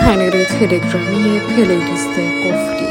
کانال تلگرامی پلیلیست قفلی.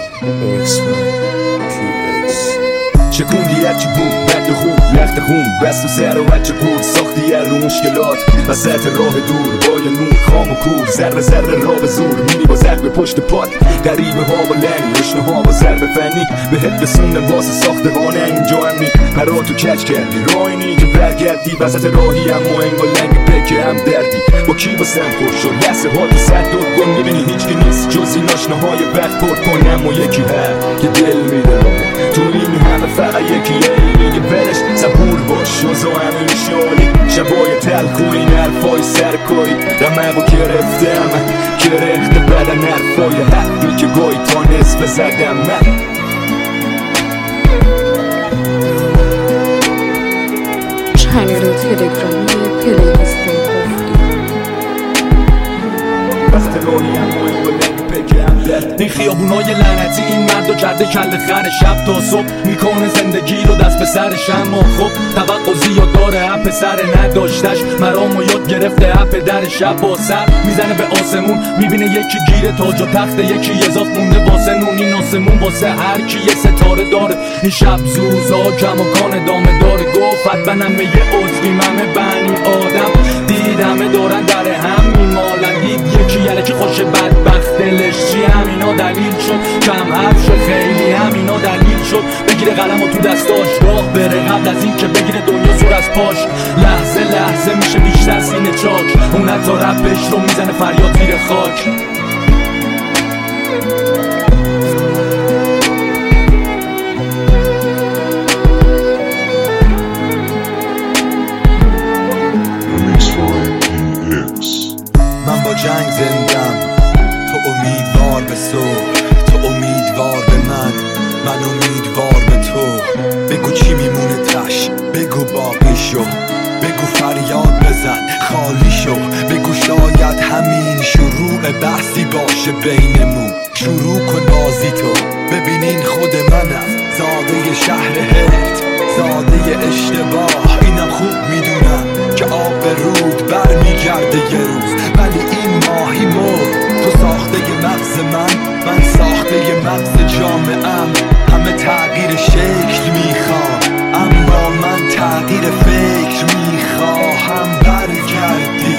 شکوندی هرچی بود بد خوب لخت خون بست و سر و بچه بود ساختی رو مشکلات وسط راه دور با یه نور خام و کور ذره ذره را به زور میری با زخم پشت پات غریبه ها با لنگ رشنه ها با ضرب فنی بهت رسوندم واسه ساختمانه اینجا امنی پراتو کچ کردی راینی که برگردی وسط راهی اما انگار لنگ پکه هم دردی با کی واسم خوش شد لحظه ها تو صد دور گل میبینی هیچکی نیست جز این آشنه های بد پر کنم و یکی هر که دل میده تو این همه فقط یکیه میگه برش صبور باش شوزا همین شالی شبای تلخ و این حرفای سرکاری رمقو گرفتم گرخت بدن حرفای حقی که گاهی تا نصف زدم من کانال تلگرامی پلیلیست قفلی. وقت راهی هم این خیابونای لعنتی این مردو کرده کل خر شب تا صبح میکنه زندگی رو دست به سرش اما خب توقع زیاد داره اپ سر نداشتش مرامو یاد گرفته اپ در شب با سر میزنه به آسمون میبینه یکی گیره تاج و تخت یکی اضاف مونده واسه نون این آسمون واسه هر کی یه ستاره داره این شب زوزا کماکان دامه داره گفت منم یه عضویم همه بنی آدم دیدمه دارن در هم میمالن دید یکی یعنی که خوش بدبخت دلش چی همینا دلیل شد کم حرف شد خیلی همینا دلیل شد بگیره قلم و تو دستاش راه بره قبل از این که بگیره دنیا زور از پاش لحظه لحظه میشه بیشتر سینه چاک اون حتی رپش رو میزنه فریاد زیر خاک من با جنگ زندم تو امیدوار به صلح تو امیدوار به من امیدوار به تو بگو چی میمونه تش بگو باقی شو بگو فریاد بزن خالی شو بگو شاید همین شروع بحثی باشه بینمون شروع کن بازی تو ببینین خود منم زاده شهر هرت زاده اشتباه اینم خوب میدونم که آب رود برمیگرده یه روز ولی این ماهی مرد تو ساخته ی مغز من ساخته ی مغز جامعم همه تغییر شکل میخوام اما من تغییر فکر میخواهم برگردی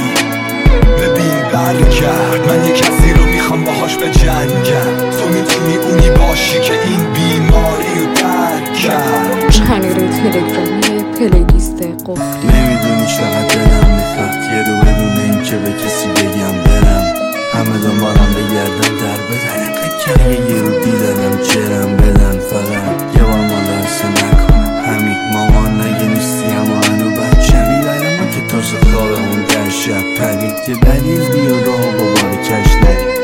ببین برگرد من یه کسی رو میخوام باهاش به جنگم تو میتونی اونی باشی که این بیماری رو درک کرد کانال تلگرامی پلیلیست قفلی. نمیدونی چقدر دلم میخواد یه رو بدون این که به کسی بگم برم همه دنبالم بگردن در بدن اینقدر یه رو دیدنم چرم بدن فقط یه بار مالرسه نکنم همین مامان نگه نیستی اما هنو بچه میبرم ما که تازه خوابمون در شب پرید یه دلیل بیا راه با بار کش نرید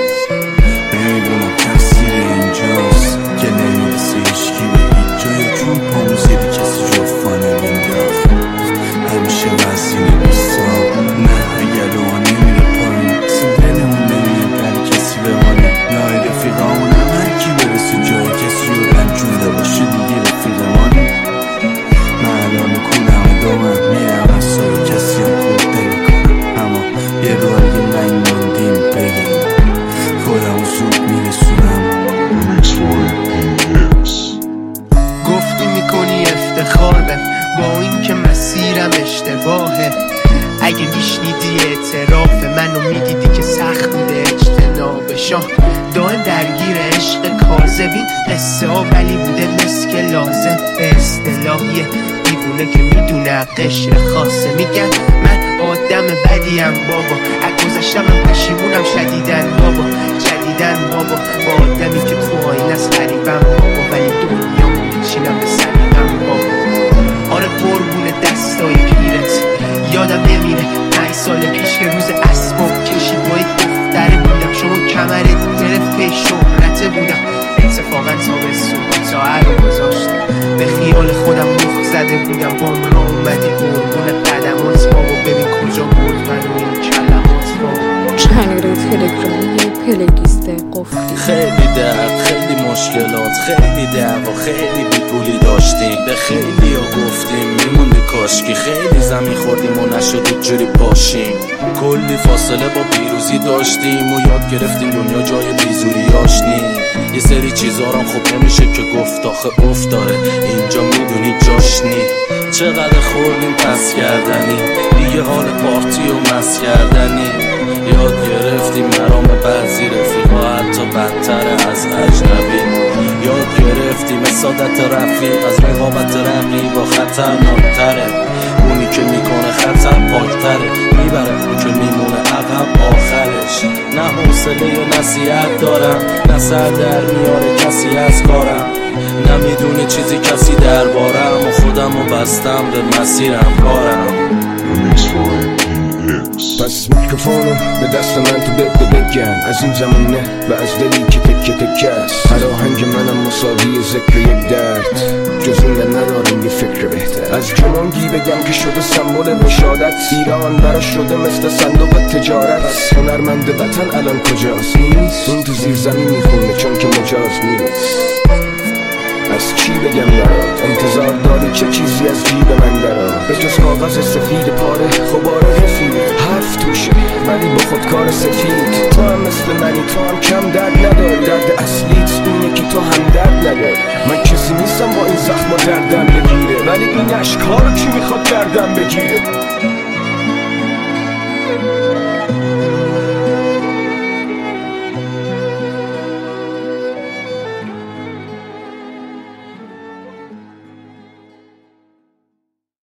نمیدونم تقصیر اینجاست که نمیرسه هیچکی به هیچ جایی چون پامو زیر کسی جفانه مینداخت همیشه وزینه بیستا نه اگر رو نمیره پایین اصلا دلمون نمیره در کسی بمانه نای رفیقامون هم هر کی برسه جای کسی رو رنجونده باشه دیگه رفیقمانه من الان کولم دومم میرم از سای کسی هم خورده میکنم اما یه رو اگه من موندیم بگم خودم زود میرسونم گفتی میکنی افتخار به با این که مسیرم اشتباهه اگه میشنیدی اعتراف منو میدیدی که سخت بوده اجتنابشان دائم درگیر عشق کاذبین قصه ها ولی بوده مثل که لازم به اصطلاحیه دیوونه که میدونه قشر خاصه میگن من آدم بدیم بابا گذشتم پشیمونم شدیدن بابا بابا با آدمی که تو آینه از قریبم بابا ولی دنیا میچینم به سلیقم بابا آره قربون دستای پیرت یادم نمیره 5 سال پیش که روز اسباب کشی با یک دختره بودم شما کمرت گرفت پی شهرته بودم اتفاقا تابستون تا رو گذاشتم به خیال خودم مخ زده بودم بام را اومدی قربون قدمات بابا ببین کجا بود من و این کلمات بابا کانال تلگرامی پلیلیست قفلی. خیلی درد، خیلی مشکلات، خیلی دعوا، خیلی بیپولی داشتیم، به خیلی ها گفتیم میموندی کاشکی، خیلی زمین خوردیم و نشد جوری باشیم، کلی فاصله با پیروزی داشتیم و یاد گرفتیم دنیا جای بیزوری آشنی. یه سری چیزا رو خب نمیشه که گفت، آخه افتاره اینجا میدونی جاشنی. چقدر خوردیم پس کردنی، دیگه حال پارتی و مس کردنی. یاد گرفتیم مرام بعضی رفیقا حتی بدتر از اجنبی. یاد گرفتیم سادت رفیق از رقابت رقیبا خطرناکتره. اونی که میکنه خطر پاکتره، میبره اون که میمونه عقب آخرش. نه حوصله نصیحت دارم، نه سر در میاره کسی از کارم، نمیدونه چیزی کسی دربارم و خودمو بستم به مسیرم کارم. پس میکروفونو به دست من تو بگم، از این زمونه و از دلی که تکه تکه است. هر آهنگ منم مساوی ذکر یک درد، جز این ندارم یه فکر بهتر. از جنونگی بگم که شده سمبل رشادت، ایران برا شده مثل صندوق تجارت. پس هنرمند وطن الان کجاست؟ نیست، اون تو زیر زمین میخونه چون که مجاز نیست. از چی بگم برات؟ انتظار داری چه چیزی از جیب من درات؟ به جز کاغذ سفید پاره خبار رفیق، حرف توشه ولی با خودکار سفید. تو هم مثل منی، تو هم کم درد نداری، درد اصلیت اینه که تو هم درد نداری. من کسی نیستم با این زخم و دردم بگیره، ولی این اشک‌ها رو کی میخواد دردم بگیره؟